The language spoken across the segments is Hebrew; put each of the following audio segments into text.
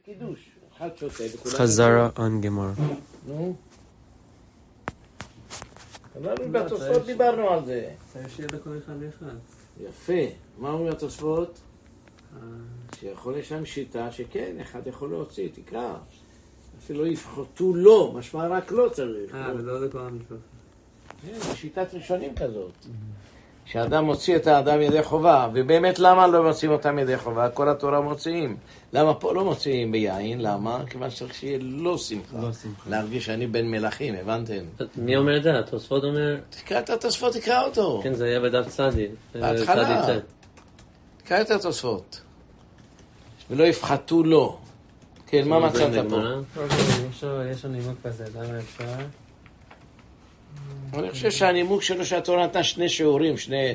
קידוש, אחד שותה וכולם... חזרה אנגמר. נו. אמרנו בתוספות דיברנו על זה. צריך שיהיה בכל אחד ואחד. יפה. מה אומר התוספות? שיכול יש להם שיטה שכן, אחד יכול להוציא, תקרא. אפילו יפחתו לא, משמע רק לא צריך. ולא לכל המצוות. כן, שיטת ראשונים כזאת. שאדם מוציא את האדם ידי חובה, ובאמת למה לא מוציאים אותם ידי חובה? כל התורה מוציאים. למה פה לא מוציאים ביין? למה? כיוון שצריך שיהיה לא שמחה. להרגיש שאני בן מלכים, הבנתם? מי אומר את זה? התוספות אומר... תקרא את התוספות, תקרא אותו. כן, זה היה בדף צדי. בהתחלה. תקרא את התוספות. ולא יפחתו לו. כן, מה מצאת פה? יש לנו נימוק כזה, למה אפשר? אני חושב שהנימוק שלו שהתורה נתנה שני שיעורים,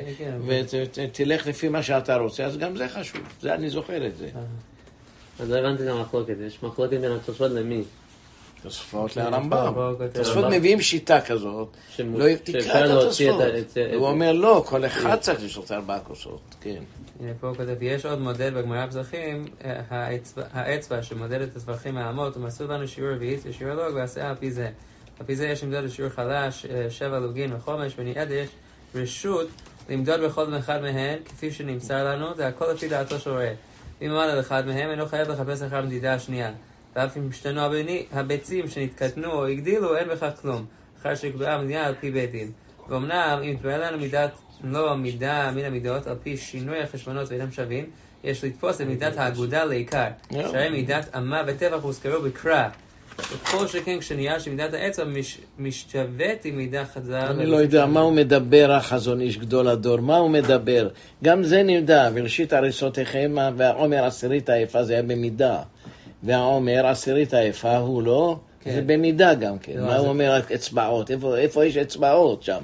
ותלך לפי מה שאתה רוצה, אז גם זה חשוב. זה אני זוכר את זה. אז לא הבנתי את המחלוקת. יש מחלוקת בין התוספות למי? תוספות לרמב"ם. תוספות מביאים שיטה כזאת. תקרא את התוספות. הוא אומר לא, כל אחד צריך לשתות 4 כוסות. כן. פה הוא כותב, יש עוד מודל בגמרא פסחים, האצבע שמודד את הספרחים מהאמות, הוא מסור לנו שיעור רביעית ושיעור לוג ועשה על פי זה. על פי זה יש למדוד לשיעור חלש, 7 לוגין וחומש, וניעד יש רשות למדוד בכל אחד מהן, כפי שנמסר לנו, זה הכל לפי דעתו של רואה. אם עמד על אחד מהם, אינו חייב לחפש אחר המדידה השנייה. ואף אם השתנו הביצים שנתקטנו או הגדילו, אין בכך כלום, אחר שקבעה המדינה על פי בית דין. ואומנם, אם תברא לנו מידת לא מידה מן המידות, על פי שינוי החשבונות ואינם שווים, יש לתפוס את מידת האגודה לעיקר. שהרי מידת אמה וטבח הוזכרו בקרא. וכל שכן כשנהיה שמידת האצבע משתוות עם מידה חזרה. אני לא יודע מה הוא מדבר, החזון איש גדול הדור, מה הוא מדבר? גם זה נמדע, וראשית הריסותיכם, והעומר עשירית היפה זה היה במידה. והעומר עשירית היפה הוא לא, זה במידה גם כן. מה הוא אומר אצבעות? איפה יש אצבעות שם?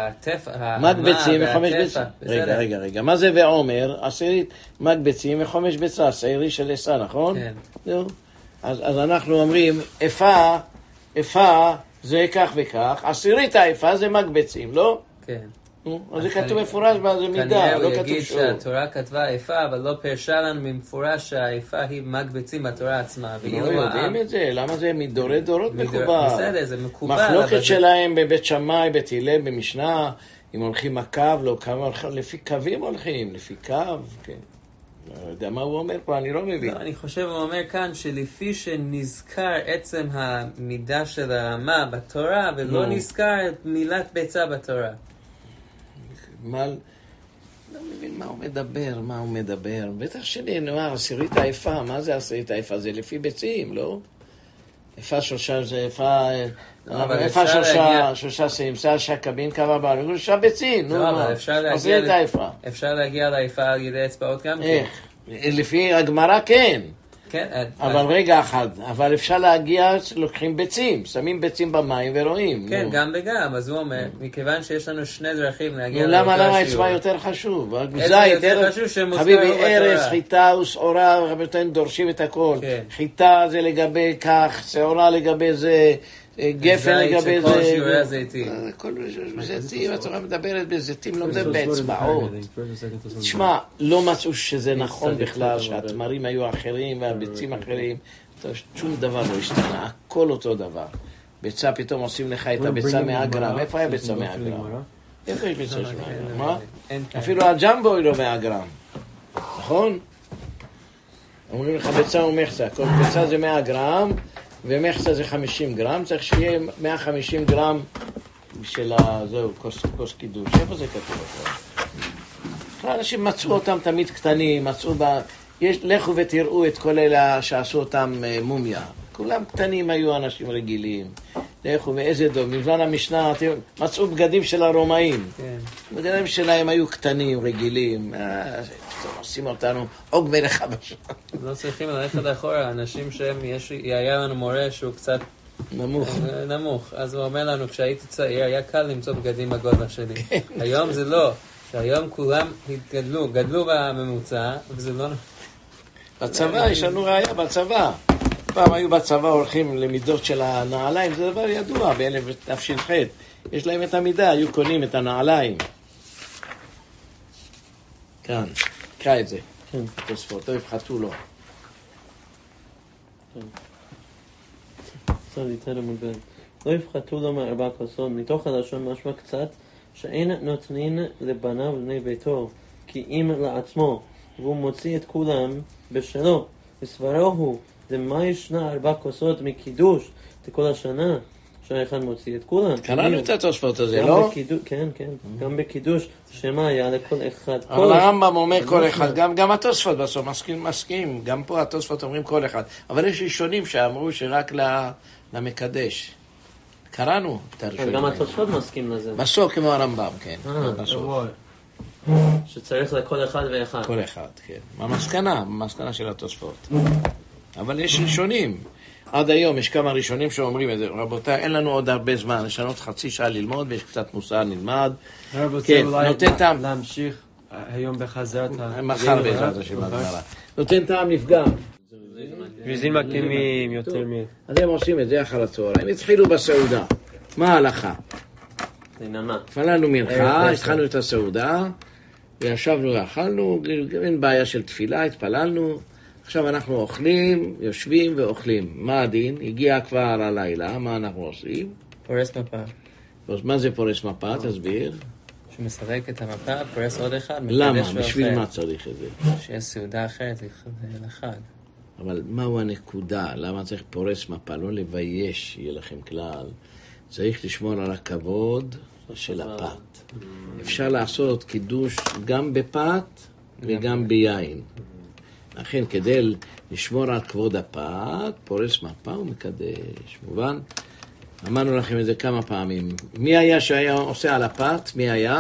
מקבצים וחומש ביצה. רגע. מה זה ועומר? עשירית מקבצים וחומש ביצה, שעירי של עשה, נכון? כן. אז אנחנו אומרים, איפה זה כך וכך, עשירית האיפה זה מקבצים, לא? כן. אז זה כתוב מפורש בה, זה מידה, לא כתוב יגיד שור. שהתורה כתבה איפה, אבל לא פרשה לנו במפורש שהאיפה היא מקבצים בתורה עצמה. לא יודעים את זה, למה זה מדורי דורות מקובל? בסדר, זה מקובל. מחלוקת שלהם בבית שמאי, בית הלל, במשנה, אם הולכים הקו, לא כמה, לפי קווים הולכים, לפי קו, כן. לא יודע מה הוא אומר פה, אני לא מבין. אני חושב, הוא אומר כאן שלפי שנזכר עצם המידה של האמה בתורה, ולא נזכר מילת ביצה בתורה. לא מבין מה הוא מדבר. בטח שלי, נאמר, עשירית האיפה, מה זה עשירית האיפה? זה לפי ביצים, לא? איפה שלושה, זה איפה שלושה סיימסה, שקבין כמה בעל, שלושה ביצים, נו מה? עשירית האיפה. אפשר להגיע לאיפה על ידי אצבעות גם? איך? לפי הגמרא כן. כן. אבל רגע אחד, אבל אפשר להגיע, לוקחים ביצים, שמים ביצים במים ורואים. כן, גם וגם, אז הוא אומר, מכיוון שיש לנו שני דרכים להגיע לאותו השיעור. למה אצבע יותר חשוב? אצבע יותר חשוב שמוזכר חביבי, ארץ, חיטה ושעורה, וחברתנו דורשים את הכל. חיטה זה לגבי כך, שעורה לגבי זה, גפן לגבי זה. כל שיעורי הזיתים. כל זיתים, התורה מדברת בזיתים, לא מדבר באצבעות. תשמע, לא מצאו שזה נכון בכלל, שהתמרים היו אחרים והביצים אחרים. שום דבר לא השתנה, הכל אותו דבר. ביצה פתאום עושים לך את הביצה 100 גרם. איפה היה ביצה 100 גרם? איפה יש ביצה 100 גרם? מה? אפילו הג'מבו היא לא 100 גרם. נכון? אומרים לך ביצה ומחצה. כל ביצה זה 100 גרם. ומחצה זה 50 גרם, צריך שיהיה 150 גרם של זהו, כוס קידוש. איפה זה כתוב? אנשים מצאו אותם תמיד קטנים, מצאו לכו ותראו את כל אלה שעשו אותם מומיה. כולם קטנים היו אנשים רגילים. לכו ואיזה דוב, מזמן המשנה, מצאו בגדים של הרומאים. בגדים שלהם היו קטנים, רגילים. עושים אותנו עוג מלך הבשה. לא צריכים ללכת לאחורה, אנשים היה לנו מורה שהוא קצת נמוך. אז הוא אומר לנו, כשהייתי צעיר, היה קל למצוא בגדים בגודל שלי. היום זה לא. שהיום כולם גדלו בממוצע, וזה לא... בצבא, יש לנו ראיה בצבא. פעם היו בצבא הולכים למידות של הנעליים, זה דבר ידוע, ב-1900. יש להם את המידה, היו קונים את הנעליים. כאן, קרא את זה. תוספות, לא יפחתו לו. לא יפחתו לו מארבע כוסות, מתוך הלשון משמע קצת שאין נותנין לבניו ובני ביתו, כי אם לעצמו, והוא מוציא את כולם בשלו, וסברו הוא, דמה ישנה 4 כוסות מקידוש לכל השנה, שהאחד מוציא את כולם. קראנו את התוספות הזה, לא? כן, גם בקידוש, שמה היה לכל אחד. אבל הרמב"ם אומר כל אחד, גם התוספות בסוף מסכים, גם פה התוספות אומרים כל אחד, אבל יש ראשונים שאמרו שרק למקדש. קראנו את הראשונים. גם התוספות מסכים לזה. בסוף כמו הרמב"ם, כן. שצריך לכל אחד ואחד. כל אחד, כן. המסקנה של התוספות. אבל יש ראשונים. עד היום יש כמה ראשונים שאומרים את זה. רבותיי, אין לנו עוד הרבה זמן. יש לנו עוד חצי שעה ללמוד, ויש קצת מוסר נלמד. כן, נותן טעם. להמשיך היום בחזרת מחר בעזרת השם הגמרא. נותן טעם נפגם. מזין מקימים יותר מ... אז הם עושים את זה אחר הצהריים. התחילו בסעודה. מה ההלכה? התפללנו מנחה, התחלנו את הסעודה, וישבנו ואכלנו, אין בעיה של תפילה, התפללנו. עכשיו אנחנו אוכלים, יושבים ואוכלים. מה הדין? הגיע כבר הלילה, מה אנחנו עושים? פורס מפה. מה זה פורס מפה? תסביר. שהוא מסרק את המפה, פורס עוד אחד. למה? בשביל מה צריך את זה? שיש סעודה אחרת לחג. אבל מהו הנקודה? למה צריך פורס מפה? לא לבייש, יהיה לכם כלל. צריך לשמור על הכבוד של הפת. אפשר לעשות קידוש גם בפת וגם ביין. לכן, כדי לשמור על כבוד הפת, פורס מפה ומקדש. מובן? אמרנו לכם את זה כמה פעמים. מי היה שהיה עושה על הפת? מי היה?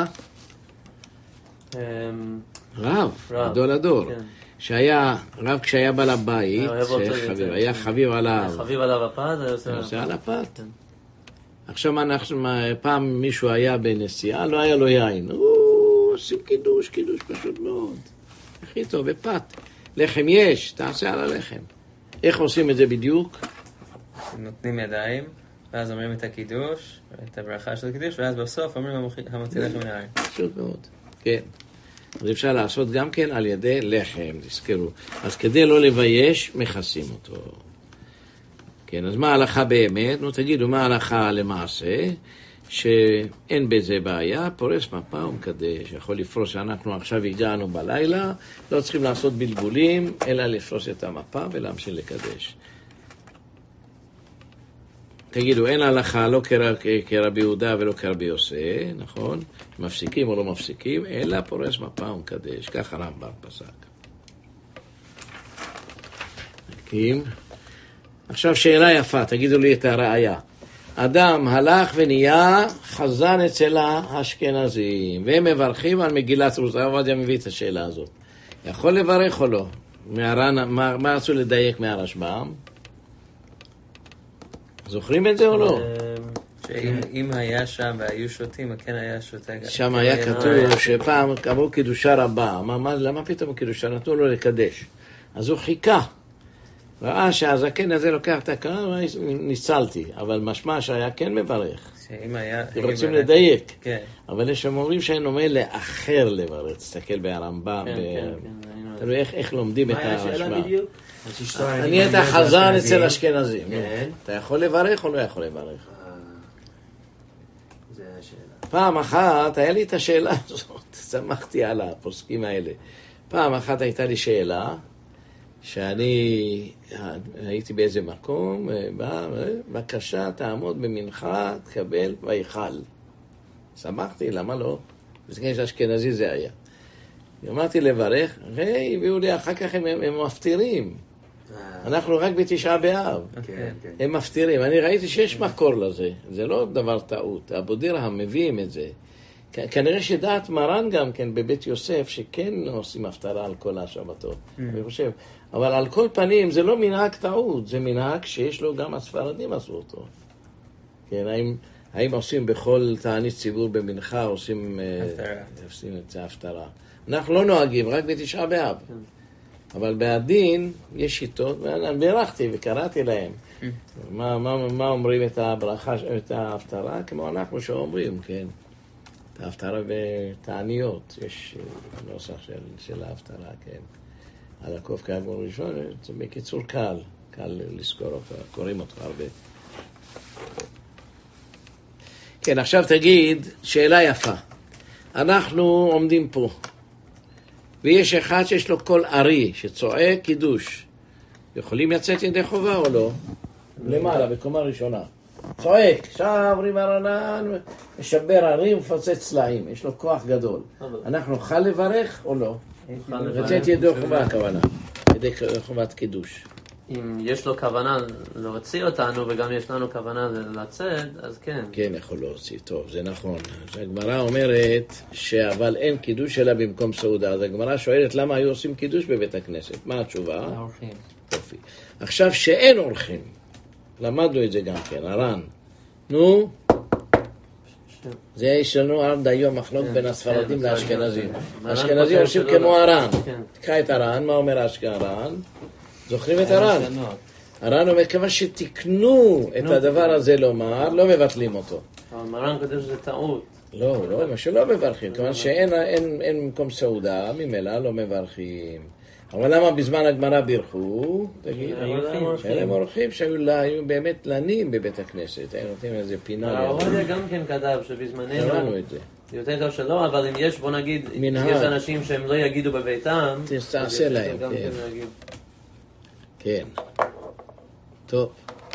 רב, גדול הדור. שהיה, רב כשהיה בעל הבית, היה חביב עליו. חביב עליו הפת, היה עושה על הפת. עכשיו פעם מישהו היה בנסיעה, לא היה לו יין. עושים קידוש פשוט מאוד. הכי טוב, בפת. לחם יש, תעשה על הלחם. איך עושים את זה בדיוק? נותנים ידיים, ואז אומרים את הקידוש, את הברכה של הקידוש, ואז בסוף אומרים המוציא לחם מן העין. פשוט מאוד, כן. אז אפשר לעשות גם כן על ידי לחם, תזכרו. אז כדי לא לבייש, מכסים אותו. כן, אז מה ההלכה באמת? נו, תגידו, מה ההלכה למעשה? שאין בזה בעיה, פורס מפה ומקדש. יכול לפרוס שאנחנו עכשיו הגענו בלילה, לא צריכים לעשות בלבולים, אלא לפרוס את המפה ולהמשיך לקדש. תגידו, אין הלכה לא כרבי יהודה ולא כרבי יוסי, נכון? מפסיקים או לא מפסיקים, אלא פורס מפה ומקדש. ככה הרמב"ם פסק. עכשיו שאלה יפה, תגידו לי את הראיה. אדם הלך ונהיה חזן אצל האשכנזים, והם מברכים על מגילת רות. עובדיה מביא את השאלה הזאת. יכול לברך או לא? מה רצו לדייק מהרשב"ם? זוכרים את זה או לא? שאם היה שם והיו שותים, כן היה שותה. שם היה כתוב שפעם קראו קידושה רבה. למה פתאום קידושה? נתנו לו לקדש. אז הוא חיכה. ראה שהזקן הזה לוקח את הקרא, ניצלתי. אבל משמע שהיה כן מברך. רוצים לדייק. אבל יש שם אומרים שאין אומר לאחר לברך. תסתכל ברמב"ם. תראו איך לומדים את השמע. אני את החזן אצל אשכנזים. אתה יכול לברך או לא יכול לברך? זה השאלה. פעם אחת, היה לי את השאלה הזאת, שמחתי על הפוסקים האלה. פעם אחת הייתה לי שאלה, שאני הייתי באיזה מקום, בבקשה תעמוד במנחה, תקבל ויכל. שמחתי, למה לא? בסגן של אשכנזי זה היה. אמרתי לברך, הביאו לי, אחר כך הם מפתירים. אנחנו רק בתשעה באב. הם מפתירים. אני ראיתי שיש מקור לזה. זה לא דבר טעות. הבודרהם מביאים את זה. כנראה שדעת מרן גם כן בבית יוסף, שכן עושים הפטרה על כל השבתות. אני חושב. אבל על כל פנים זה לא מנהג טעות. זה מנהג שיש לו גם הספרדים עשו אותו. כן, האם עושים בכל תענית ציבור במנחה, עושים את זה הפטרה. אנחנו לא נוהגים, רק בתשעה באב. אבל בעדין יש שיטות, ואני בירכתי וקראתי להם. מה אומרים את הברכה, את ההפטרה? כמו אנחנו שאומרים, כן. את ההפטרה בתעניות. יש נוסח של ההפטרה, כן. על הקוף כאמור ראשון, זה בקיצור קל. קל לזכור אותו, קוראים אותו הרבה. כן, עכשיו תגיד, שאלה יפה. אנחנו עומדים פה, ויש אחד שיש לו קול ארי, שצועק קידוש. יכולים לצאת ידי חובה או לא? למעלה, בקומה ראשונה. צועק, שם ריב הרנן, משבר הרים, מפוצץ צלעים. יש לו כוח גדול. אנחנו נוכל לברך או לא? לצאת ידי חובה הכוונה. ידי חובת קידוש. אם יש לו כוונה להוציא אותנו וגם יש לנו כוונה לצאת, אז כן. כן, יכול להוציא, טוב, זה נכון. הגמרא אומרת אבל אין קידוש אלא במקום סעודה. אז הגמרא שואלת למה היו עושים קידוש בבית הכנסת. מה התשובה? האורחים. יופי. עכשיו שאין אורחים, למדנו את זה גם כן, הר"ן. נו, זה יש לנו עד היום מחלוקת בין הספרדים לאשכנזים. האשכנזים עושים כמו הר"ן. תקרא את הר"ן, מה אומר הר"ן? זוכרים את הר"ן? הר"ן אומר, כיוון שתקנו את הדבר הזה לומר, לא מבטלים אותו. אבל מרן כותב שזה טעות. לא, מה שלא מברכים, כיוון שאין מקום סעודה, ממילא לא מברכים. אבל למה בזמן הגמרא בירכו? תגיד, הם אורחים שהיו באמת לנים בבית הכנסת, היו נותנים איזה פינה. העובדיה גם כן כתב שבזמננו, יותר טוב שלא, אבל אם יש, בוא נגיד, יש אנשים שהם לא יגידו בביתם, תעשה להם, כן. טוב.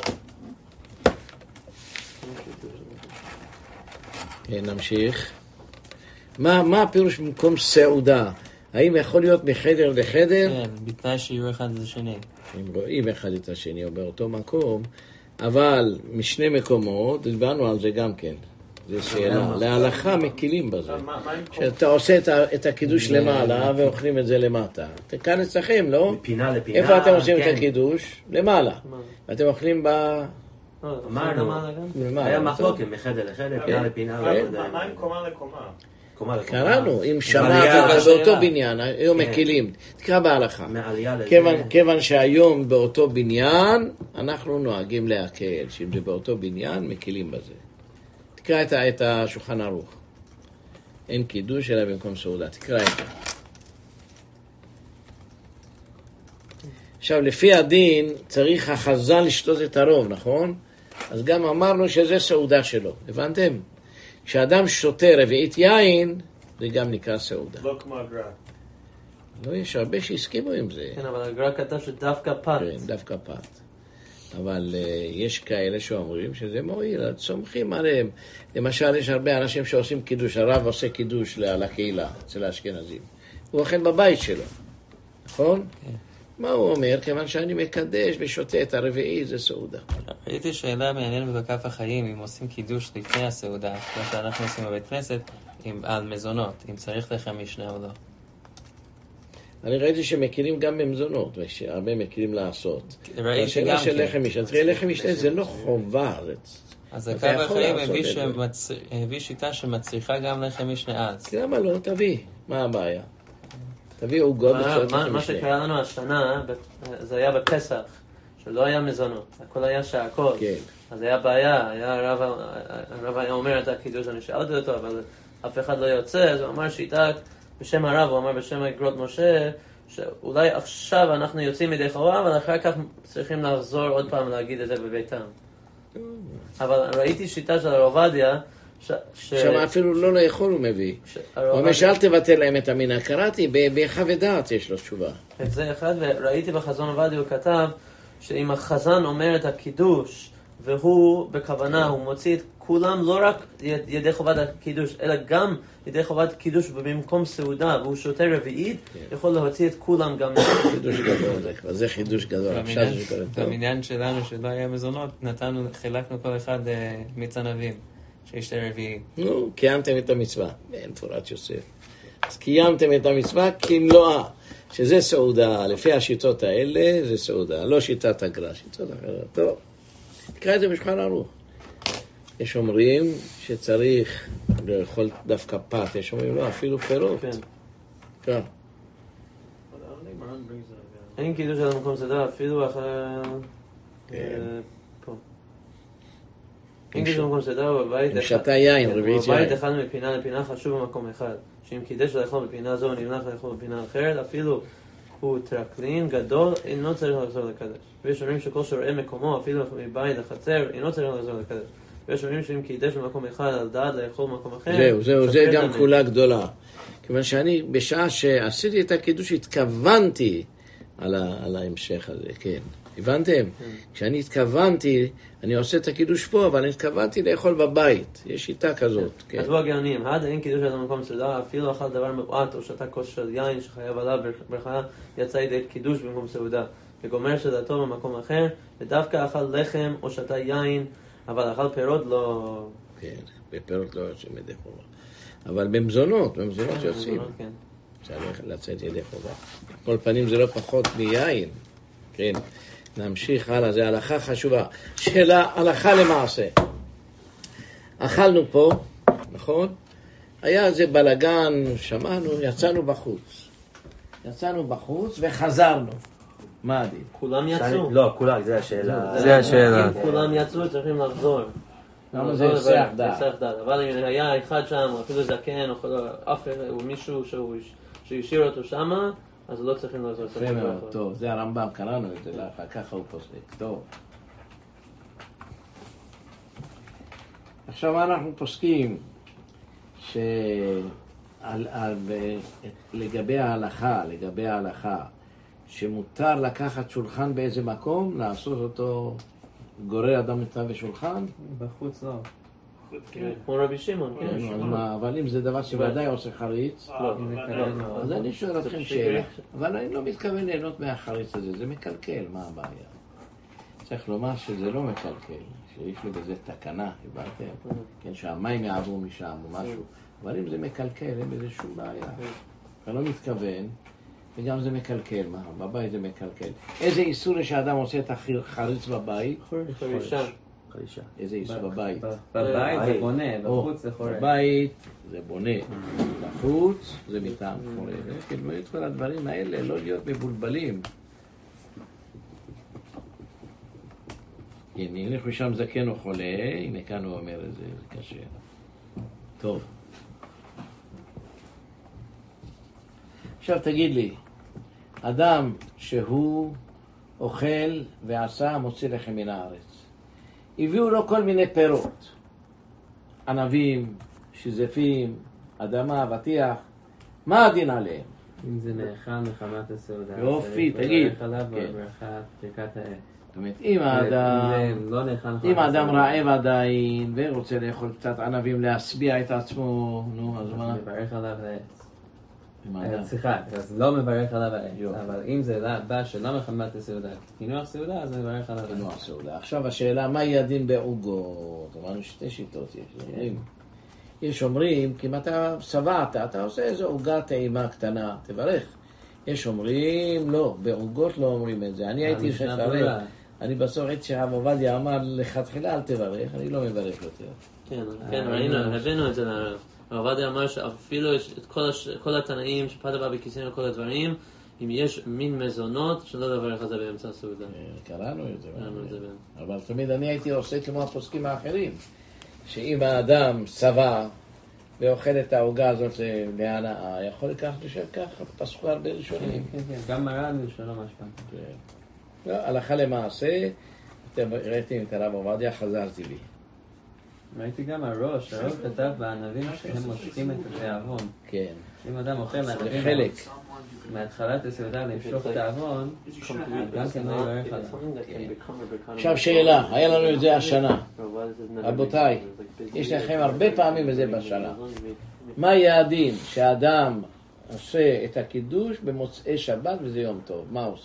כן, נמשיך. מה הפירוש במקום סעודה? האם יכול להיות מחדר לחדר? כן, בתנאי שיהיו אחד את השני. אם רואים אחד את השני או באותו מקום, אבל משני מקומות, דיברנו על זה גם כן. זו שאלה. להלכה מקילים בזה. שאתה עושה את הקידוש למעלה ואוכלים את זה למטה. כאן אצלכם, לא? מפינה לפינה. איפה אתם עושים את הקידוש? למעלה. ואתם אוכלים אמרנו, היה מחלוקת מחדר לחדר, פינה לפינה. מה עם קומה לקומה? קראנו, אם שמעת באותו בניין, היום מקילים, תקרא בהלכה. כיוון שהיום באותו בניין, אנחנו נוהגים להקל, שאם זה באותו בניין, מקילים בזה. תקרא את השולחן ערוך. אין קידוש אלא במקום סעודה, תקרא את זה. עכשיו, לפי הדין, צריך החזן לשתות את הרוב, נכון? אז גם אמרנו שזה סעודה שלו, הבנתם? כשאדם שותה רביעית יין, זה גם נקרא סעודה. לא כמו הגר"א. לא, יש הרבה שהסכימו עם זה. כן, אבל הגר"א כתב שדווקא פת. כן, דווקא פת. אבל יש כאלה שאומרים שזה מועיל, סומכים עליהם. למשל, יש הרבה אנשים שעושים קידוש, הרב עושה קידוש לקהילה, אצל האשכנזים. הוא אוכל בבית שלו, נכון? כן. מה הוא אומר? כיוון שאני מקדש ושותה את הרביעי, זה סעודה. ראיתי שאלה מעניינת בכף החיים, אם עושים קידוש לפני הסעודה, כמו שאנחנו עושים בבית כנסת, על מזונות, אם צריך לחם משנה או לא. אני ראיתי שמקילים גם במזונות, שהרבה מקילים לעשות. ראיתי גם של לחם משנה, תראי, לחם משנה זה לא חובה. אז הקו החיים הביא שיטה שמצריכה גם לחם משנה אז. למה לא? תביא. מה הבעיה? תביא עוגות וצורת לחם משנה. מה שקרה לנו השנה, זה היה בפסח, שלא היה מזונות, הכל היה שעקות. אז היה בעיה, הרב היה אומר את הקידוש, אני שאלתי אותו, אבל אף אחד לא יוצא, אז הוא אמר שיטה בשם הרב, הוא אמר בשם אגרות משה, שאולי עכשיו אנחנו יוצאים מדי חובה, אבל אחר כך צריכים לחזור עוד פעם להגיד את זה בביתם. אבל ראיתי שיטה של הרב עובדיה, שם אפילו לא לאכול הוא מביא. הוא אומר שאל תבטל להם את המינה. קראתי, בחווה דעת יש לו תשובה. את זה אחד, וראיתי בחזון עובדיה, הוא כתב שאם החזן אומר את הקידוש, והוא בכוונה, הוא מוציא את כולם, לא רק ידי חובת הקידוש, אלא גם ידי חובת קידוש במקום סעודה, והוא שותה רביעית, יכול להוציא את כולם גם. חידוש גדול, זה חידוש גדול. במניין שלנו שלא היה מזונות, חילקנו כל אחד מיץ ענבים, שיש רביעי. נו, קיימתם את המצווה, אין תורת יוסף. אז קיימתם את המצווה כמלואה, שזה סעודה, לפי השיטות האלה זה סעודה, לא שיטת הגר"א, שיטות אחרות. טוב, תקרא את זה בשולחן ערוך. יש אומרים שצריך לאכול דווקא פת, יש אומרים לא, אפילו פירות. כן. אין קידוש על המקום סעודה, אפילו אחרי... פה. אין קידוש על המקום סעודה, בבית... אם שתה יין, רביעית יין. בבית אחד מפינה לפינה חשוב במקום אחד. שאם קידש לאכול בפינה זו, נמנח לאכול בפינה אחרת, אפילו הוא טרקלין גדול, אינו צריך לחזור לקדש. ויש אומרים שכל שרואה מקומו, אפילו מבית לחצר, אינו צריך לחזור לקדש. ויש אומרים שאם קידש במקום אחד על דעת לאכול במקום אחר, זה גם כפולה גדולה. כיוון שאני בשעה שעשיתי את הקידוש התכוונתי על ההמשך הזה, כן. הבנתם? כשאני התכוונתי, אני עושה את הקידוש פה, אבל אני התכוונתי לאכול בבית. יש שיטה כזאת. אז בוא הגאונים, עד אין קידוש על המקום סעודה, אפילו אכל דבר מועט או שתה כוס של יין שחייב עליו ברכה, יצא ידי קידוש במקום סעודה. וגומר שדתו במקום אחר, ודווקא אכל לחם או שתה יין, אבל אכל פירות לא... כן, בפירות לא יוצאים ידי חובה. אבל במזונות יוצאים. צריך לצאת ידי חובה. כל פנים זה לא פחות מיין. כן, נמשיך הלאה, זה הלכה חשובה. שאלה, הלכה למעשה. אכלנו פה, נכון? היה איזה בלגן, שמענו, יצאנו בחוץ וחזרנו. מה עדיף? כולם יצאו? לא, כולם, זה השאלה. זה השאלה. אם כולם יצאו, צריכים לחזור. למה זה יצח דעת? אבל אם היה אחד שם, אפילו זקן, או מישהו שהשאיר אותו שמה, אז לא צריכים לעזור. טוב, זה הרמב"ם, קראנו את זה לאחר, ככה הוא פוסק. טוב. עכשיו אנחנו פוסקים לגבי ההלכה, שמותר לקחת שולחן באיזה מקום, לעשות אותו גורר אדם מצווה ושולחן? בחוץ לא. כמו רבי שמעון, כן. אבל אם זה דבר שוודאי עושה חריץ, אז אני שואל אתכם שאלה, אבל אני לא מתכוון ליהנות מהחריץ הזה, זה מקלקל, מה הבעיה? צריך לומר שזה לא מקלקל, שיש לי בזה תקנה, הבנתם? כן, שהמים יעברו משם או משהו, אבל אם זה מקלקל, אין בזה שום בעיה. אני לא מתכוון, וגם זה מקלקל, מה? בבית זה מקלקל. איזה איסור יש האדם עושה את החריץ בבית? חרישה. איזה איסור בבית? בבית זה בונה, בחוץ זה חורש. בבית זה בונה, בחוץ זה מטעם חורש. תלמדו את כל הדברים האלה, לא להיות מבולבלים. הנה, ילך משם זקן או חולה, הנה כאן הוא אומר את זה, זה קשה. טוב. עכשיו תגיד לי, אדם שהוא אוכל ועשה מוציא לחם מן הארץ, הביאו לו כל מיני פירות, ענבים, שזפים, אדמה, אבטיח, מה הדין עליהם? אם זה נאכל מחמת הסעודה, יופי, תגיד. חלב ברכת ברכת האל. זאת אומרת, אם האדם רעב עדיין ורוצה לאכול קצת ענבים להשביע את עצמו, נו, אז מה? מברך עליו העץ. סליחה, אז לא מברך עליו העץ, אבל אם זה בא שלא מחמת הסעודה, קינוח סעודה, אז מברך עליו העץ. קינוח סעודה. עכשיו השאלה, מה יהיה הדין בעוגות? אמרנו שתי שיטות יש. אומרים, כי אם אתה שבעת, אתה עושה איזו עוגה טעימה קטנה, תברך. יש אומרים, לא, בעוגות לא אומרים את זה. אני הייתי שחרר, אני בסוף ראיתי שהרב עובדיה אמר לכתחילה אל תברך, אני לא מברך יותר. כן, ראינו, הבאנו את זה לרב. הרב עובדיה אמר שאפילו יש את כל התנאים שפת הבא בכיסים וכל הדברים, אם יש מין מזונות, שלא לברך על זה באמצע הסעודה. קראנו את זה. אבל תמיד אני הייתי עושה כמו הפוסקים האחרים, שאם האדם שבע ואוכל את ההוגה הזאת להנאה, יכול לקחת לשב ככה, פסקו הרבה ראשונים. גם מרן שלא משפט. הלכה למעשה, ראיתי את הרב עובדיה, חזרתי לי. ראיתי גם הראש כתב בענבים שהם מושכים את התיאבון. כן. אם אדם אוכל לענבים מהתחלת הסעודה למשוך תיאבון, גם כן לא יברך עליו. עכשיו שאלה, היה לנו את זה השנה. רבותיי, יש לכם הרבה פעמים את זה בשנה. מה יהיה הדין שהאדם עושה את הקידוש במוצאי שבת וזה יום טוב? מה עושה?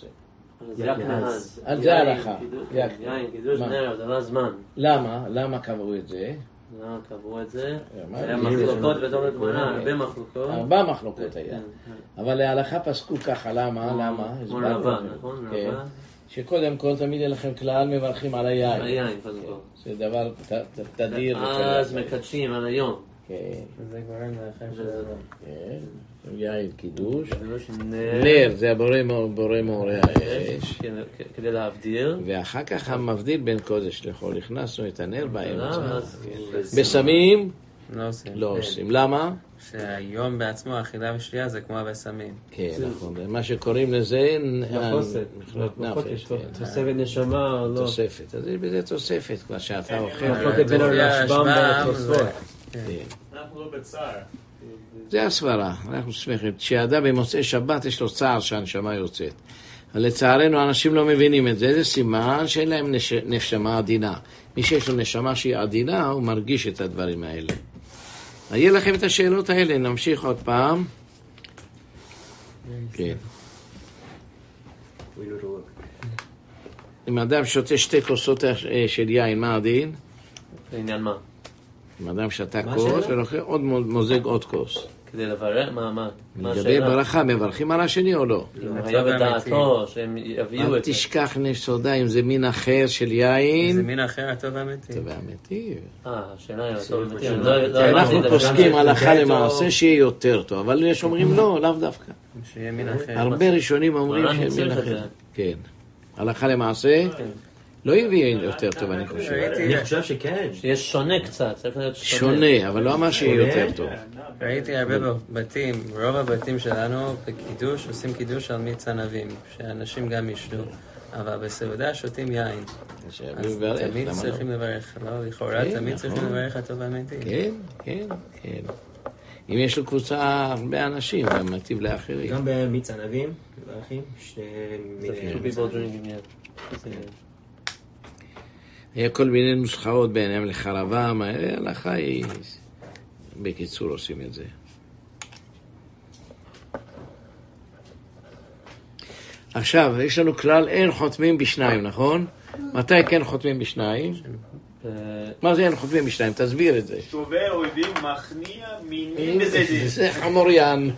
אז זה ההלכה. יין, קידוש נר, זה לא זמן. למה? למה קבעו את זה? למה קבעו את זה? היה מחלוקות בתור התמונה, הרבה מחלוקות. 4 מחלוקות היה. אבל להלכה פסקו ככה, למה? כמו רבה, נכון? שקודם כל תמיד יהיה לכם כלל מברכים על היין. על היין, קודם כל. זה דבר תדיר. אז מקדשים על היום. כן. זה גורם לחם של אדם. כן. יין קידוש. נר, זה הבורא מאורי האש. כדי להבדיל. ואחר כך המבדיל בין קודש לחול. הכנסנו את הנר באמצע. בסמים לא עושים. לא עושים. למה? שהיום בעצמו אכילה ושתייה זה כמו בסמים. כן, נכון. מה שקוראים לזה... נפש. תוספת נשמה, לא. תוספת. אז בזה תוספת, כבר שאתה אוכל. מחלוקת בין הרשב"ם והתוספות. אנחנו לא בצער. זה הסברה, אנחנו שמחים. כשאדם במוצאי שבת יש לו צער שהנשמה יוצאת. אבל לצערנו אנשים לא מבינים את זה, זה סימן שאין להם נשמה עדינה. מי שיש לו נשמה שהיא עדינה, הוא מרגיש את הדברים האלה. יהיה לכם את השאלות האלה, נמשיך עוד פעם. כן. אם אדם שותה 2 כוסות של יין, מה הדין? לעניין מה? אם אדם שתה כוס ולוקח עוד מוזג עוד כוס. כדי לברך? מה? לגבי ברכה, מברכים על השני או לא? אם היה בדעתו שהם יביאו אל את זה. תשכח נפסודה אם זה מין אחר של יין. זה מין אחר הטוב והמיטיב. טוב והמיטיב. השאלה היא הטוב והמיטיב. אנחנו פוסקים הלכה למעשה שיהיה יותר טוב, אבל יש אומרים לא, לאו דווקא. שיהיה מין אחר. הרבה ראשונים אומרים שיהיה מין אחר. כן. הלכה למעשה לא יביא יותר טוב, אני חושב. אני חושב שכן. שיש שונה קצת, צריך להיות שונה, אבל לא אמר שיהיה יותר טוב. ראיתי הרבה בתים, רוב הבתים שלנו בקידוש עושים קידוש על מיץ ענבים, שאנשים גם ישתו, אבל בסעודה שותים יין. אז תמיד צריכים לברך, לא? לכאורה תמיד צריכים לברך הטוב והמיטיב. כן, כן, כן. אם יש לו קבוצה הרבה אנשים, גם מטיב לאחרים. גם במיץ ענבים, מברכים, היה כל מיני נוסחאות ביניהם לחרבם, ההלכה היא... בקיצור עושים את זה. עכשיו, יש לנו כלל, אין חותמים בשניים, נכון? מתי כן חותמים בשניים? מה זה אין חותמים בשניים? תסביר את זה. שובה אויבים מכניע מינים בזדים. זה חמוריין.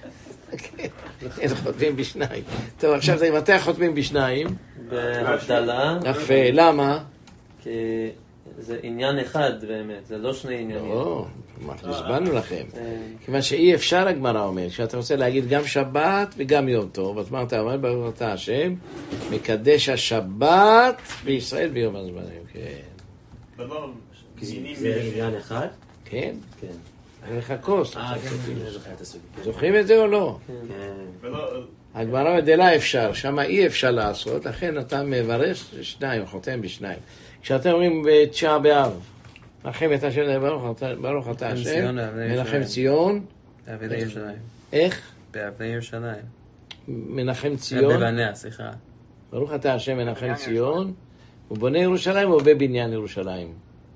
אין חותמים בשניים. טוב, עכשיו, מתי חותמים בשניים? בהבדלה. יפה, למה? כי זה עניין אחד באמת, זה לא שני עניינים. לא, הסברנו לכם. כיוון שאי אפשר, הגמרא אומר, שאתה רוצה להגיד גם שבת וגם יום טוב, אז מה אתה אומר? ברוך אתה השם, מקדש השבת בישראל ביום הזמנים. כן. זה עניין אחד? כן. כן. אין לך כוס. כן, זוכר את הסוגיה. זוכרים את זה או לא? כן. הגמרא מדלה אפשר, שם אי אפשר לעשות, לכן אתה מברך שניים, חותם בשניים. כשאתם אומרים בתשעה באב, נחם את השם, ברוך אתה השם, מנחם ציון. באבני ירושלים. איך? באבני ירושלים. מנחם ציון. בבניה, סליחה. ברוך אתה השם מנחם ציון, הוא בונה ירושלים או בבניין ירושלים?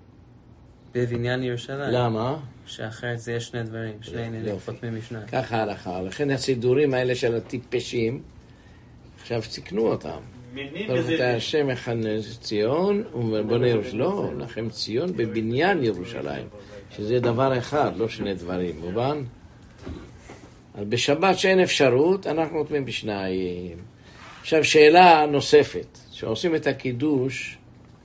בבניין ירושלים. למה? שאחרת זה יש שני דברים, שני עניינים, חותמים משניים. ככה ההלכה, לכן הסידורים האלה של הטיפשים, עכשיו סיכנו אותם. ברוך אתה השם מנחם ציון, הוא בונה ירושלים, לא, מנחם ציון בבניין ירושלים, שזה דבר אחד, לא שני דברים, מובן? אז בשבת שאין אפשרות, אנחנו נותנים בשניים. עכשיו שאלה נוספת, שעושים את הקידוש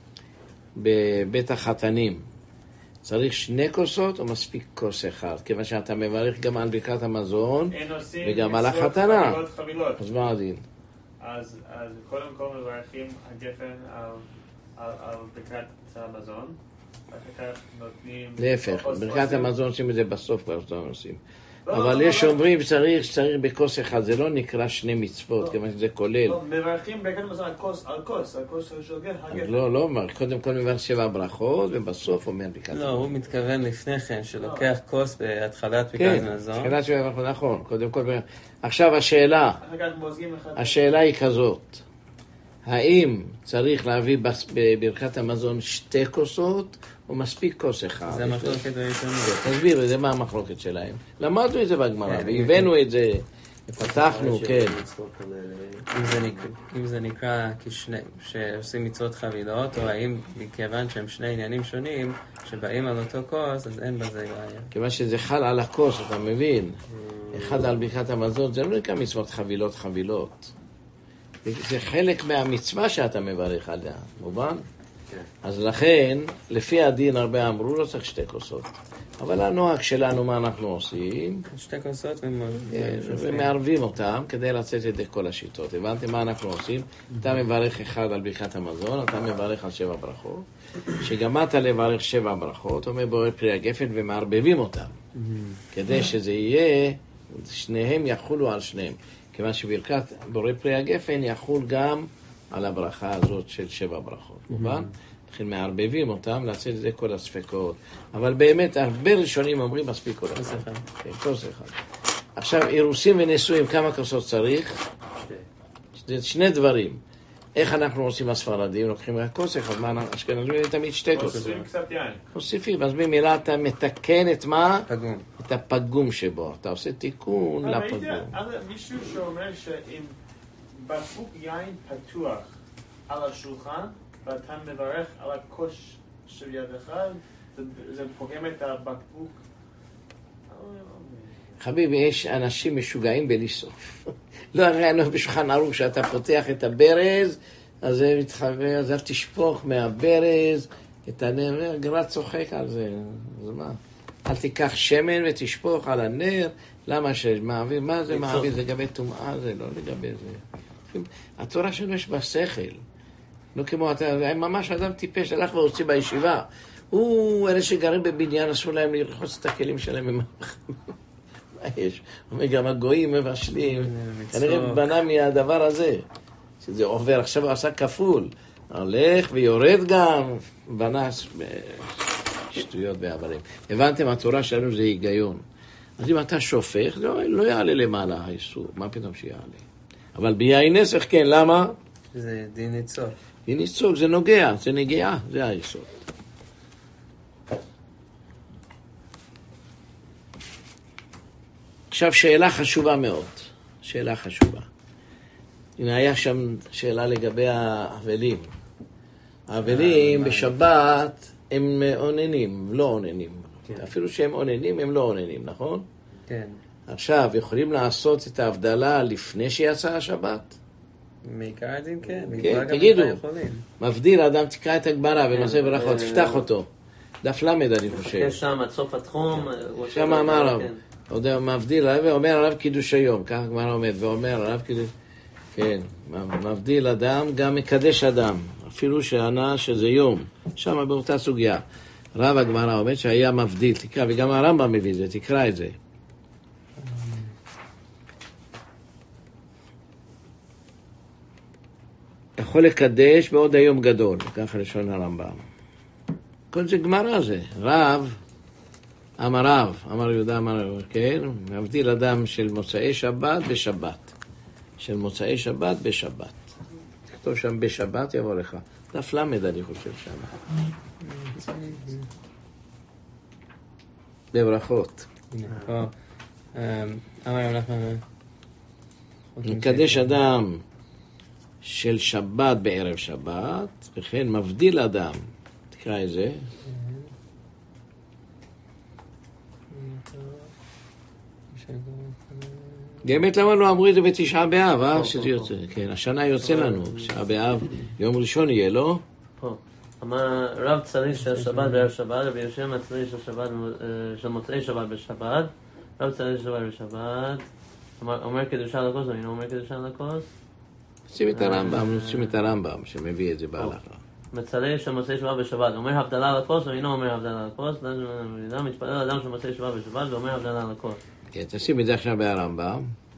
בבית החתנים, צריך 2 כוסות או מספיק כוס אחד? כיוון שאתה מברך גם על ברכת המזון וגם על החתנה. אז מה הדין? אז קודם כל מברכים הגפן על ברכת המזון. אחר כך נותנים... להפך, ברכת המזון עושים את זה בסוף כבר שאתם עושים. אבל יש אומרים שצריך בכוס אחד, זה לא נקרא 2 מצוות, כיוון שזה כולל. מברכים ברכת המזון על כוס של הגפן. לא, קודם כל מברך 7 ברכות, ובסוף אומר ברכת המזון. לא, הוא מתכוון לפני כן, שלוקח כוס בהתחלת ברכת המזון. כן, התחלת 7 ברכות, נכון, קודם כל. עכשיו השאלה היא כזאת, האם צריך להביא בברכת המזון 2 כוסות, או מספיק כוס אחד? זה מחלוקת בראשונים. תסביר את זה, מה המחלוקת שלהם? למדנו את זה בגמרא, והבאנו את זה, פתחנו, כן. אם זה נקרא שעושים מצוות חבילות, או האם מכיוון שהם שני עניינים שונים, שבאים על אותו כוס, אז אין בזה בעיה. כיוון שזה חל על הכוס, אתה מבין? אחד על ברכת המזון, זה לא נקרא מצוות חבילות. זה חלק מהמצווה שאתה מברך עליה, מובן? אז לכן, לפי הדין הרבה אמרו, לא צריך 2 כוסות. אבל הנוהג שלנו, מה אנחנו עושים? 2 כוסות ומערבים אותם כדי לצאת ידי כל השיטות. הבנתם מה אנחנו עושים? אתה מברך אחד על ברכת המזון, אתה מברך על 7 ברכות. שגמרת לברך 7 ברכות, אומר בורא פרי הגפן ומערבבים אותם. כדי שזה יהיה, שניהם יחולו על שניהם. כיוון שברכת בורא פרי הגפן יחול גם על הברכה הזאת של 7 ברכות. מובן? לכן מערבבים אותם, לצאת את זה כל הספקות. אבל באמת, הרבה ראשונים אומרים מספיק כל אחד. כן, כוס אחד. עכשיו, אירוסים ונישואים, כמה כוסות צריך? 2 דברים. איך אנחנו עושים הספרדים? לוקחים רק כוס אחד, מה אשכנזים תמיד 2 כוסות. מוסיפים קצת יין. מוסיפים, אז במילה אתה מתקן את מה? פגום. את הפגום שבו. אתה עושה תיקון לפגום. מישהו שאומר שאם בקבוק יין פתוח על השולחן, ואתה מברך על הכוס שבידך, זה פוגם את הבקבוק. חביבי, יש אנשים משוגעים בלי סוף. לא ראינו בשולחן ערוך שאתה פותח את הברז, אז זה מתחבר, אז אל תשפוך מהברז, את הנר, הגר"א צוחק על זה. אז מה? אל תיקח שמן ותשפוך על הנר, למה שמעביר, מה זה מעביר? זה לגבי טומאה, זה לא לגבי זה. התורה שלו יש בשכל. לא כמו אתה, ממש אדם טיפש, הלך והוציא בישיבה. אלה שגרים בבניין, אסור להם לרחוץ את הכלים שלהם. מה יש? גם הגויים מבשלים. כנראה בנה מהדבר הזה. שזה עובר, עכשיו הוא עשה כפול. הולך ויורד גם, בנה שטויות והבלים. הבנתם, התורה שלנו זה היגיון. אז אם אתה שופך, לא יעלה למעלה האיסור. מה פתאום שיעלה? אבל ביין נסך כן, למה? זה דין ניצוק. דין ניצוק, זה נוגע, זה נגיעה, זה היסוד. עכשיו שאלה חשובה מאוד, שאלה חשובה. הנה היה שם שאלה לגבי האבלים. האבלים בשבת הם עוננים, לא עוננים. אפילו שהם עוננים, הם לא עוננים, נכון? כן. עכשיו, יכולים לעשות את ההבדלה לפני שיצא השבת? מעיקר הדין כן. כן, תגידו, מבדיל האדם, תקרא את הגמרא ונושא ברכות, תפתח אותו. דף למד אני חושב. יש שם עד סוף התחום. שם אמר רב, מבדיל, אומר עליו קידוש היום, כך הגמרא עומד, ואומר עליו קידוש, כן, מבדיל אדם, גם מקדש אדם, אפילו שענה שזה יום, שם באותה סוגיה. רב הגמרא עומד שהיה מבדיל, תקרא, וגם הרמב"ם מביא את זה, תקרא את זה. יכול לקדש בעוד היום גדול, ככה לשון הרמב"ם. כל זה גמרא זה. רב, אמר יהודה, אמר, כן, מבדיל אדם של מוצאי שבת בשבת. של מוצאי שבת בשבת. תכתוב שם בשבת יבוא לך. דף למד אני חושב שם. בברכות. מקדש אדם של שבת בערב שבת, וכן מבדיל אדם, תקרא את זה. באמת למה לא אמרו את זה בתשעה באב, שזה יוצא, כן, השנה יוצא לנו, תשעה באב, יום ראשון יהיה, לא? פה, אמר רב צריך של שבת בערב שבת, רבי יושב מצריך של מוצאי שבת בשבת, רב צריך של שבת בשבת, אומר קדושה לכוס, או אינו אומר קדושה לכוס? עושים את הרמב"ם שמביא את זה בהלכה. מצלם של מוצאי שבת בשבת, אומר הבדלה לכוס או אינו אומר הבדלה לכוס, מתפלל אדם של מוצאי שבת בשבת ואומר הבדלה לכוס. כן, תשים את זה עכשיו בהרמב"ם.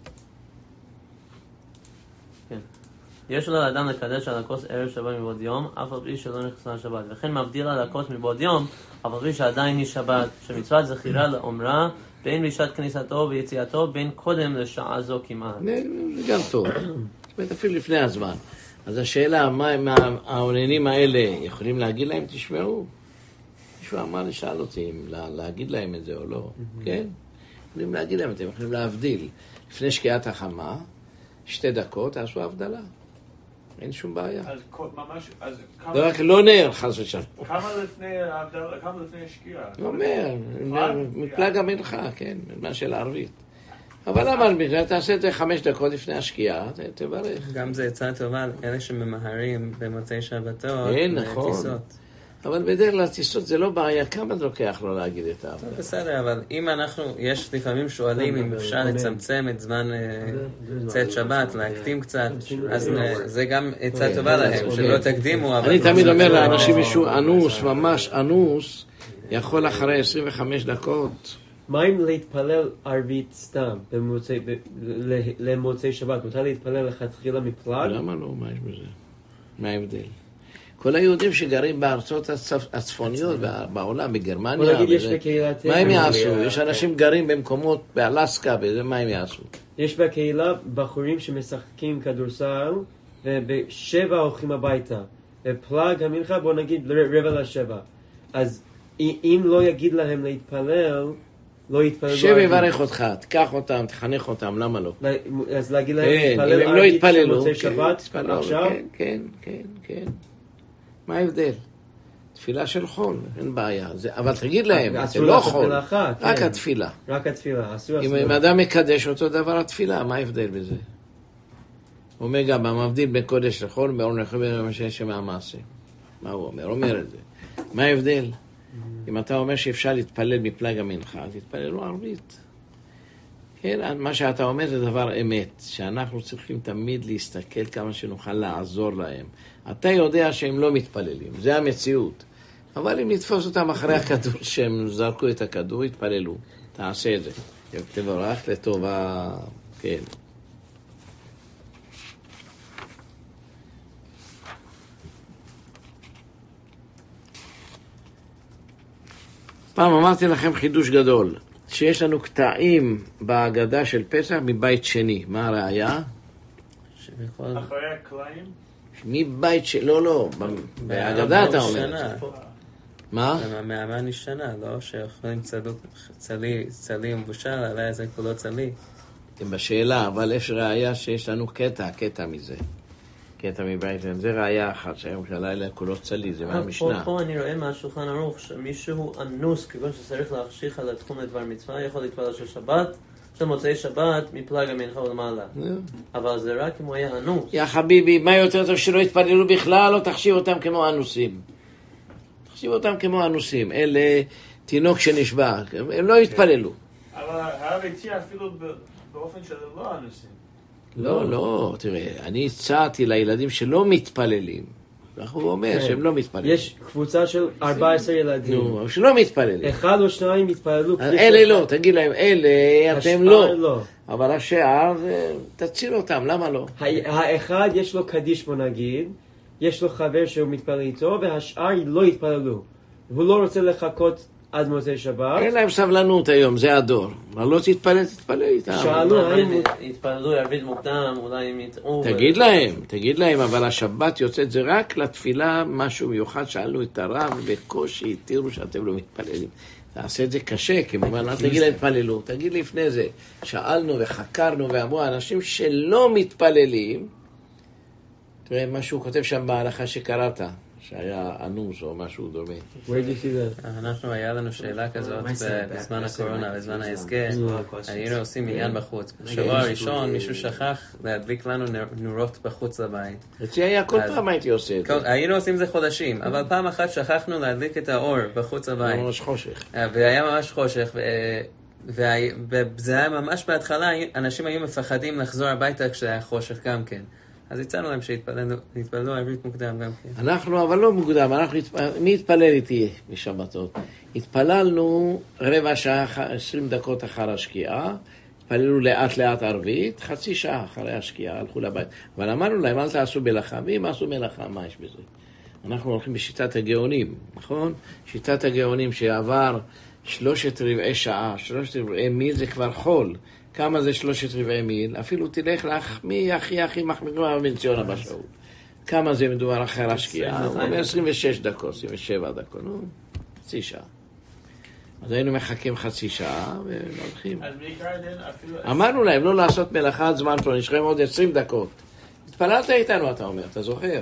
כן. יש לו לאדם לקדש על הכוס ערב שבת מבעוד יום, אף על פי שלא נכנסה לשבת, וכן מבדיל על הכוס מבעוד יום, אף על פי שעדיין היא שבת, שמצוות זכירה לאומרה, בין בשעת כניסתו ויציאתו, בין קודם לשעה זו כמעט. זה גם טוב. אפילו לפני הזמן. אז השאלה, מה הם העוננים האלה יכולים להגיד להם, תשמעו? מישהו אמר לשאל אותי אם להגיד להם את זה או לא. כן? יכולים להגיד להם, אתם יכולים להבדיל. לפני שקיעת החמה, 2 דקות, תעשו הבדלה. אין שום בעיה. אז ממש, אז זה רק לא נר, חס ושלום. כמה לפני ההבדלה, כמה לפני השקיעה? הוא אומר, מפלג המנחה, כן, מה של הערבית. אבל למה בגלל תעשה את זה 5 דקות לפני השקיעה, תברך. גם זה עצה טובה, אלה שממהרים במוצאי שבתות, נכון. טיסות. אבל בדרך כלל טיסות זה לא בעיה, כמה זה לוקח לו להגיד את זה? בסדר, אבל אם יש לפעמים שואלים אם אפשר לצמצם את זמן צאת שבת, להקדים קצת, אז זה גם עצה טובה להם, שלא תקדימו. אני תמיד אומר לאנשים מישהו אנוס, ממש אנוס, יכול אחרי 25 דקות. מה אם להתפלל ערבית סתם, למוצאי שבת? מותר להתפלל לכתחילה מפלג? למה לא? מה יש בזה? מה ההבדל? כל היהודים שגרים בארצות הצפוניות בעולם, בגרמניה, מה הם יעשו? יש אנשים גרים במקומות באלסקה, מה הם יעשו? יש בקהילה בחורים שמשחקים כדורסל, וב7 הולכים הביתה. בפלג המנחה, בוא נגיד 6:45. אז אם לא יגיד להם להתפלל, לא יתפללו. שבברך אותך, תקח אותם, תחנך אותם, למה לא? אז להגיד להם להתפלל ערבית של מוצאי שבת עכשיו? כן. מה ההבדל? תפילה של חול, אין בעיה. אבל תגיד להם, זה לא חול, רק התפילה. רק התפילה, אם אדם מקדש אותו דבר התפילה, מה ההבדל בזה? הוא אומר גם, המבדיל בין קודש לחול, באור נחם בין שיש מהמעשה. מה הוא אומר? אומר את זה. מה ההבדל? אם אתה אומר שאפשר להתפלל מפלג המנחה, תתפללו ערבית. כן, מה שאתה אומר זה דבר אמת, שאנחנו צריכים תמיד להסתכל כמה שנוכל לעזור להם. אתה יודע שהם לא מתפללים, זה המציאות. אבל אם נתפוס אותם אחרי הכדור, שהם זרקו את הכדור, יתפללו. תעשה את זה. תברך לטובה, כן. פעם אמרתי לכם חידוש גדול, שיש לנו קטעים בהגדה של פסח מבית שני. מה הראיה? אחרי הקלעים? מבית לא, בהגדה אתה אומר. מה? מהמן ישנה, לא? שאוכלים צלי מבושל, עליה זה כולו צלי. בשאלה, אבל יש ראיה שיש לנו קטע מזה. קטע מבית שני. זה ראיה אחת, שהיום שהלילה כולו צלי, זה מהמשנה. פה אני רואה מהשולחן ערוך, שמישהו אנוס, כגון שצריך להחשיך על התחום לדבר מצווה, יכול להתפלל של שבת, של מוצאי שבת, מפלג המנחה ולמעלה. אבל זה רק אם הוא היה אנוס. יא חביבי, מה יותר טוב שלא יתפללו בכלל, או תחשיב אותם כמו אנוסים? תחשיב אותם כמו אנוסים. אלה תינוק שנשבע, הם לא יתפללו. אבל הרב הציע אפילו באופן של לא אנוסים. לא, תראה, אני הצעתי לילדים שלא מתפללים. הוא אומר שהם לא מתפללים. יש קבוצה של 14 ילדים. נו, שלא מתפללים. 1 או 2 מתפללו. אלה לא, תגיד להם, אלה, אתם לא. אבל השאר, תציל אותם, למה לא? האחד יש לו קדיש בוא נגיד, יש לו חבר שהוא מתפלל איתו, והשאר לא יתפללו. הוא לא רוצה לחכות עד מוצאי שבת. אין להם סבלנות היום, זה הדור. אבל לא תתפלל איתם. שאלו, יתפללו ערבית מוקדם, אולי הם יטעו. תגיד להם, אבל השבת יוצאת זה רק לתפילה, משהו מיוחד, שאלנו את הרב, בקושי תראו שאתם לא מתפללים. תעשה את זה קשה, כמובן, אל תגיד להם תפללו. תגיד לפני זה, שאלנו וחקרנו ואמרו, אנשים שלא מתפללים, תראה מה שהוא כותב שם בהלכה שקראת. שהיה אנוס או משהו דומה. אנחנו, היה לנו שאלה כזאת בזמן הקורונה, בזמן ההסגר, היינו עושים עניין בחוץ. בשבוע הראשון מישהו שכח להדליק לנו נורות בחוץ לבית. אצלי היה כל פעם הייתי עושה את זה. היינו עושים זה חודשים, אבל פעם אחת שכחנו להדליק את האור בחוץ לבית. זה ממש חושך. והיה ממש חושך, וזה היה ממש בהתחלה, אנשים היו מפחדים לחזור הביתה כשהיה חושך גם כן. אז הצענו להם שהתפללו עברית מוקדם גם כן. אנחנו, אבל לא מוקדם, מי התפלל איתי בשבתות? התפללנו רבע שעה, 20 דקות אחר השקיעה, התפללו לאט לאט ערבית, חצי שעה אחרי השקיעה, הלכו לבית. אבל אמרנו להם, אל תעשו מלאכה, ואם עשו מלאכה, מה יש בזה? אנחנו הולכים בשיטת הגאונים, נכון? שיטת הגאונים שעבר 3/4 שעה, 3/4 מיל זה כבר חול. כמה זה 3/4 מיל? אפילו תלך לך מי הכי מחמירה בן ציונה בשעות. כמה זה מדובר אחר השקיעה? הוא אומר 26 דקות, 27 דקות, נו, חצי שעה. אז היינו מחכים חצי שעה והולכים. אמרנו להם לא לעשות מלאכה עד זמן פה, נשכם עוד 20 דקות. התפללת איתנו, אתה אומר, אתה זוכר?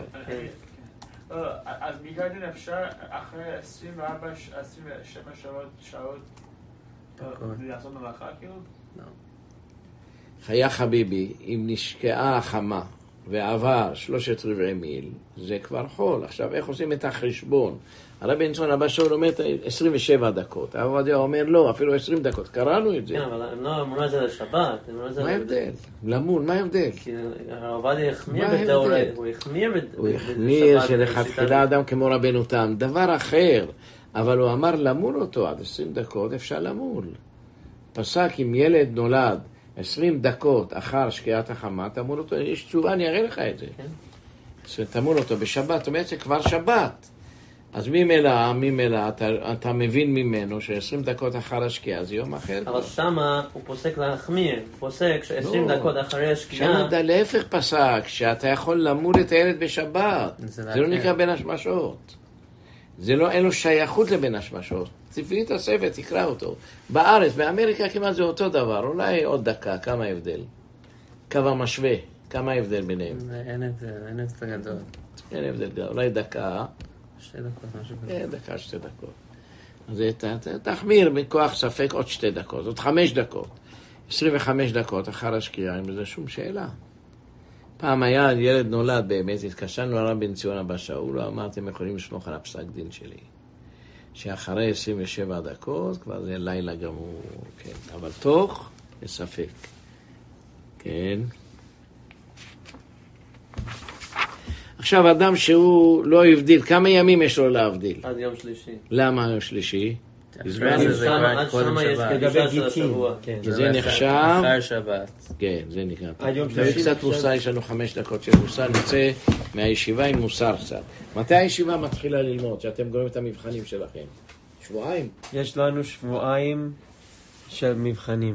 אז מגרדן אפשר אחרי 24, 27 שעות לעשות מלאכה כאילו? לא. חיה חביבי, אם נשקעה החמה ועבר 3/4 מיל, זה כבר חול. עכשיו, איך עושים את החשבון? הרבי ניסון אבא שאול אומר 27 דקות. הרב עובדיה אומר לא, אפילו 20 דקות. קראנו את זה. כן, אבל הם לא אמרו את זה לשבת. מה ההבדל? למון, מה ההבדל? כי הרב עובדיה החמיר בתיאוריה. הוא החמיר שלכתחילה אדם כמו רבנו תם. דבר אחר. אבל הוא אמר למול אותו עד 20 דקות אפשר למול. פסק אם ילד נולד 20 דקות אחר שקיעת החמה, תמול אותו, יש תשובה, אני אראה לך את זה. כן. תמול אותו בשבת, זאת אומרת שכבר שבת. אז ממילא, אתה מבין ממנו ש20 דקות אחר השקיעה זה יום אחר. אבל שמה הוא פוסק להחמיר, הוא פוסק ש20 דקות אחרי השקיעה. שם להפך פסק, שאתה יכול למול את הילד בשבת. זה לא נקרא בין השמשות. זה לא, אין לו שייכות לבין השמשות. תפעיל את הספר, תקרא אותו. בארץ, באמריקה כמעט זה אותו דבר, אולי עוד דקה, כמה הבדל? קו המשווה, כמה הבדל ביניהם? אין הבדל גדול. אין הבדל גדול, אולי דקה. 2 דקות, משהו כזה. כן, דקה, 2 דקות. אז תחמיר בכוח ספק עוד 2 דקות, עוד 5 דקות. 25 דקות אחר השקיעה, אין בזה שום שאלה. פעם היה ילד נולד באמת, התקשרנו לרב בן ציון אבא שאול, הוא אמר, אתם יכולים לסמוך על הפסק דין שלי. שאחרי 27 דקות, כבר זה לילה גמור, כן. אבל תוך, בספק. כן. עכשיו, אדם שהוא לא הבדיל, כמה ימים יש לו להבדיל? עד יום שלישי. למה יום שלישי? עד שמה יש קדושה של השבוע. זה נחשב... אחר שבת. כן, זה נקרא. עד יום שלישי. קצת מוסר, יש לנו 5 דקות של מוסר, נצא מהישיבה עם מוסר קצת. מתי הישיבה מתחילה ללמוד, שאתם גורמים את המבחנים שלכם? שבועיים? יש לנו שבועיים של מבחנים.